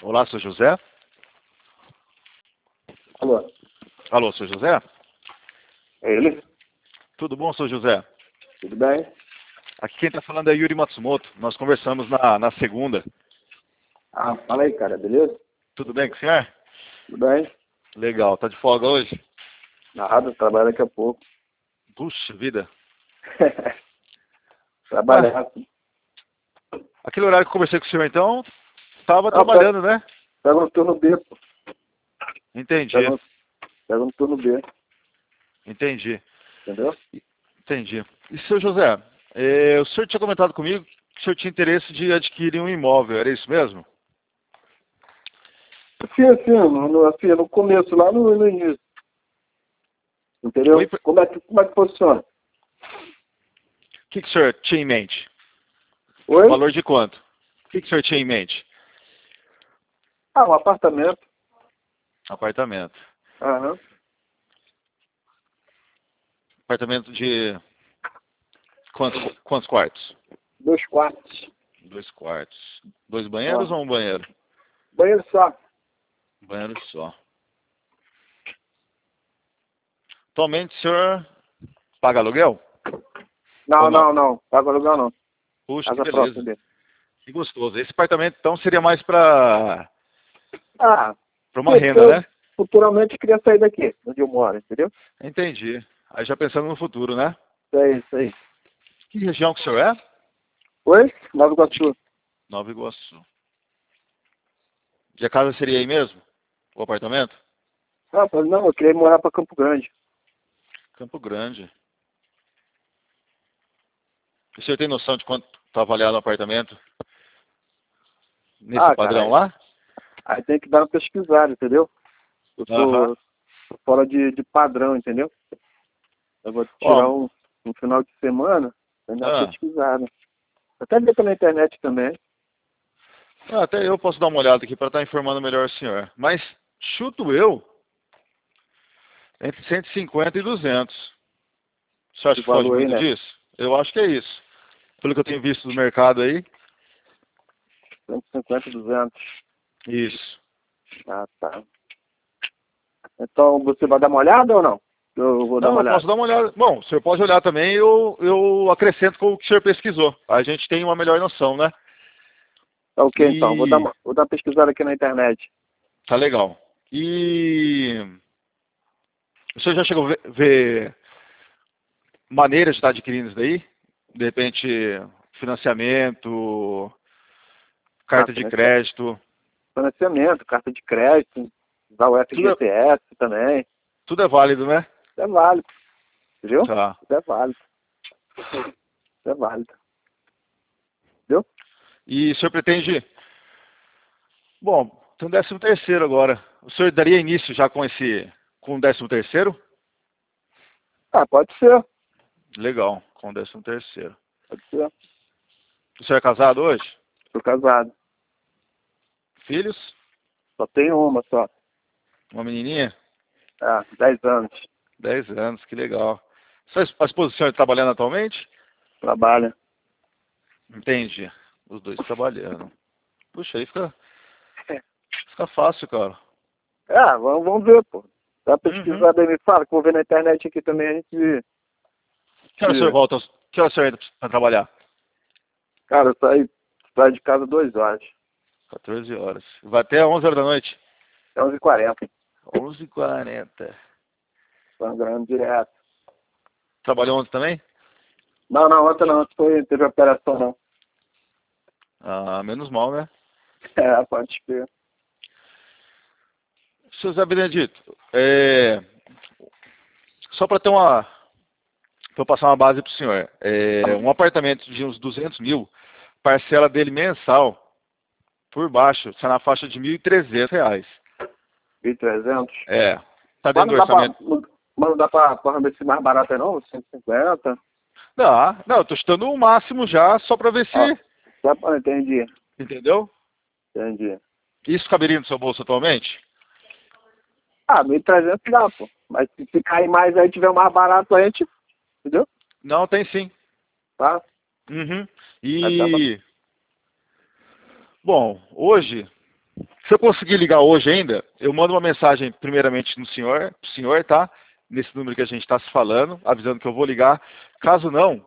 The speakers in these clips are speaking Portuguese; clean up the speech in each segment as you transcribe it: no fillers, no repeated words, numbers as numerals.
Olá, sou José. Alô, Alô, sou José? é ele? Tudo bom, sou José? Tudo bem? Aqui quem está falando é Yuri Matsumoto. Nós conversamos na segunda. Ah, fala aí, cara, beleza? Tudo bem com o senhor? Tudo bem? Legal. Tá de folga hoje? Nada, trabalho daqui a pouco. Puxa vida. Ué, Trabalhar. aquele horário que eu conversei com o senhor, então, estava Ah, trabalhando, né? pega no turno B, pô. Entendi. Pega no turno B, Entendi. entendeu? Entendi. E, seu José, o senhor tinha comentado comigo que o senhor tinha interesse de adquirir um imóvel, era isso mesmo? Assim, no começo, lá no início, Oi, entendeu? Como é que funciona? o que o senhor tinha em mente? Oi? Valor de quanto? O que o senhor tinha em mente? Ah, um apartamento. Apartamento. Aham. Apartamento de quantos quartos? 2 quartos. 2 quartos. 2 banheiros Ó. ou um banheiro? Banheiro só. Um banheiro só. Atualmente o senhor paga aluguel? Ou Não, não? não, não. Paga aluguel não. Puxa, que Casa própria beleza. dele. Que gostoso. Esse apartamento então seria mais para Ah, uma porque renda, eu né? futuramente queria sair daqui, onde eu moro, entendeu? Entendi. Aí já pensando no futuro, né? Isso aí. Que região que o senhor é? Oi? Nova De que- Iguaçu. Nova Iguaçu. E a casa seria aí mesmo? O apartamento? Ah, mas não, eu queria morar para Campo Grande. Campo Grande. O senhor tem noção de quanto está avaliado o apartamento nesse Ah, cara, padrão aí, lá? aí tem que dar uma pesquisada, entendeu? Eu Aham. tô fora de padrão, entendeu? Eu vou tirar Ó, um final de semana pra dar uma ah, pesquisada. Até ver pela internet também. até eu posso dar uma olhada aqui para estar informando melhor o senhor. Mas chuto eu entre 150 e 200. Você acha Esse que foge valor aí, muito né? disso? Eu acho que é isso. Pelo que eu tenho visto no mercado aí. 150, 200. Isso. Ah, tá. Então, você vai dar uma olhada ou não? Eu vou dar Não, uma eu posso olhada. dar uma olhada. Bom, o senhor pode olhar também, eu acrescento com o que o senhor pesquisou. A gente tem uma melhor noção, né? Tá ok, então. E Vou dar uma pesquisada aqui na internet. tá legal. E o senhor já chegou a ver maneiras de estar adquirindo isso daí? De repente, financiamento, Ah, carta de crédito. financiamento, carta de crédito, usar o Tudo é, FGTS também. tudo é válido, né? Isso é válido, entendeu? Tá. Isso é válido. Isso é válido. Entendeu? E o senhor pretende. Bom, tem um 13º agora. O senhor daria início já com o 13º? Ah, pode ser. Legal, com o 13º. Pode ser. O senhor é casado hoje? Tô casado. Filhos? Só tenho uma só. Uma menininha? Ah, 10 anos. 10 anos, que legal. A esposa do senhor está trabalhando atualmente? Trabalha. Entendi. Os dois trabalhando. Puxa, aí fica fácil, cara. Ah, vamos ver, pô. Dá uma Uhum. pesquisada aí, me fala, que eu vou ver na internet aqui também, a gente... Que hora o senhor volta? Que hora o senhor entra para trabalhar? Cara, eu saio de casa 2 horas. 14 horas. Vai até 11 horas da noite? É 11h40. 11h40. Sangrando direto. Trabalhou ontem também? Não, não, ontem não. Teve operação, não. Ah, menos mal, né? É, pode ser. Seu Zé Benedito, só para eu passar uma base para o senhor. Um apartamento de uns 200 mil, parcela dele mensal, por baixo, está na faixa de R$ 1.300. 1.300. É, tá Mas dentro do orçamento. não dá pra ver se mais barato aí não? 150. Não, eu tô chutando o máximo já, só para ver Ó, se, entendi. entendeu? Entendi. Isso caberia no seu bolso atualmente? Ah, 1.300 dá, pô. Mas se cair mais aí, tiver mais barato aí, a gente, entendeu? Não, tem sim. Tá? Uhum. Aí dá pra... E, bom, hoje Se eu conseguir ligar hoje ainda, eu mando uma mensagem primeiramente no senhor, pro senhor, tá? Nesse número que a gente está se falando, avisando que eu vou ligar. Caso não,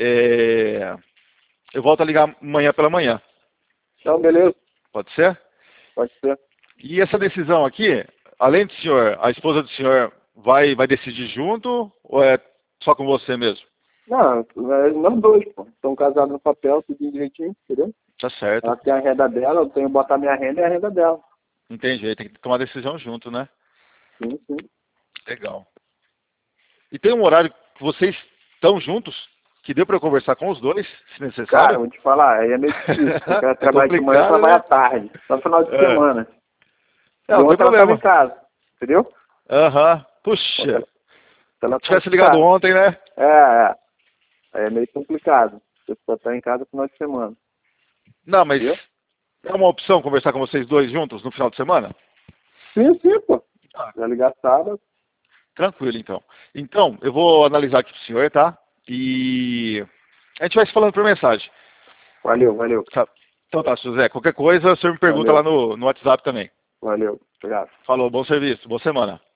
eu volto a ligar amanhã pela manhã. Então, beleza. Pode ser? Pode ser. E essa decisão aqui, além do senhor, a esposa do senhor vai decidir junto ou é só com você mesmo? Não, nós dois, pô. Estamos casados no papel, tudo direitinho, entendeu? Tá certo. Ela tem a renda dela, eu tenho que botar minha renda e a renda dela. Entendi. Tem que tomar decisão junto, né? Sim, sim. Legal. E tem um horário que vocês estão juntos, que deu para eu conversar com os dois, se Cara, necessário? vou te falar, aí é meio difícil. Eu quero trabalhar de manhã, complicado, trabalhar à né? tarde. Só final de semana. Não, E não tem outra ela tava problema. em casa, entendeu? Aham. Puxa, Ela se tivesse ligado ontem, né? É. Aí é meio complicado. Você só tá em casa final de semana. Não, mas Entendeu? é uma opção conversar com vocês dois juntos no final de semana? Sim, pô. Ah, Já ligar sábado. tranquilo, então. Então, eu vou analisar aqui pro senhor, tá? E a gente vai se falando por mensagem. Valeu. Tá? Então tá, José. Qualquer coisa, o senhor me pergunta lá Valeu. no WhatsApp também. Valeu. Obrigado. Falou, bom serviço, boa semana.